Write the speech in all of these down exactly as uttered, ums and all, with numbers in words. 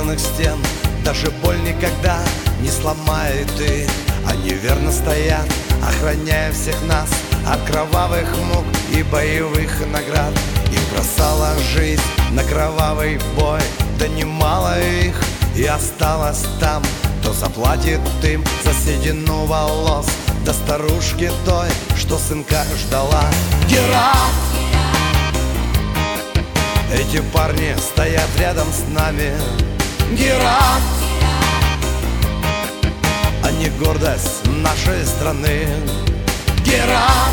бетонных стен даже боль никогда не сломает их. Они верно стоят, охраняя всех нас от кровавых мук и боевых наград. Их бросала жизнь на кровавый бой, да немало их и осталось там. Кто заплатит им за седину волос, да старушки той, что сынка ждала. Герат! Эти парни стоят рядом с нами. Герат! Они гордость нашей страны. Герат!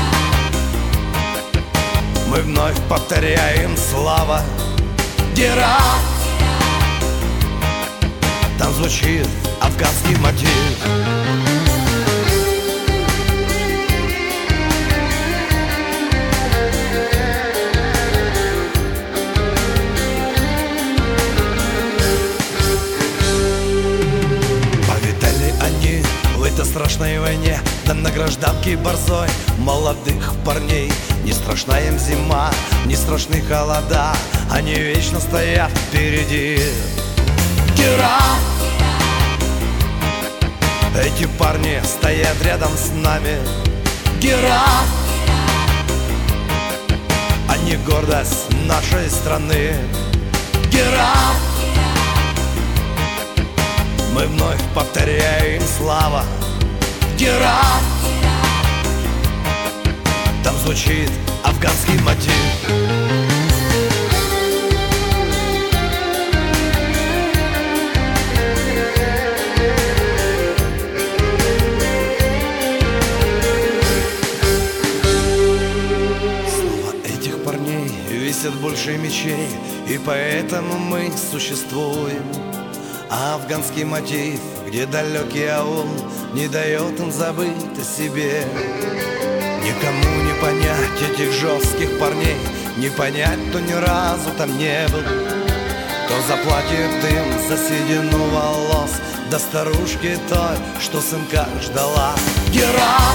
Мы вновь повторяем слава. Герат! Там звучит афганский мотив. Повидали они в этой страшной войне, да на гражданке борзой молодых парней. Не страшна им зима, не страшны холода, они вечно стоят впереди. Герат! Эти парни стоят рядом с нами. Герат! Они гордость нашей страны. Герат! Мы вновь повторяем слава. Герат! Там звучит афганский мотив. Висят больше мечей, и поэтому мы существуем. А афганский мотив, где далекий аул не дает им забыть о себе. Никому не понять этих жестких парней, не понять, кто ни разу там не был. Кто заплатит им за седину волос, да старушки той, что сынка ждала. Герат!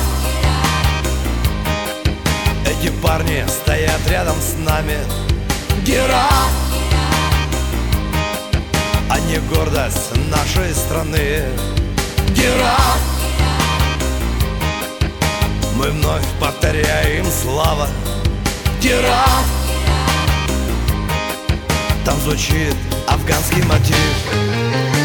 Эти парни стоят рядом с нами. Герат! Они гордость нашей страны. Герат! Мы вновь повторяем слава. Герат! Там звучит афганский мотив.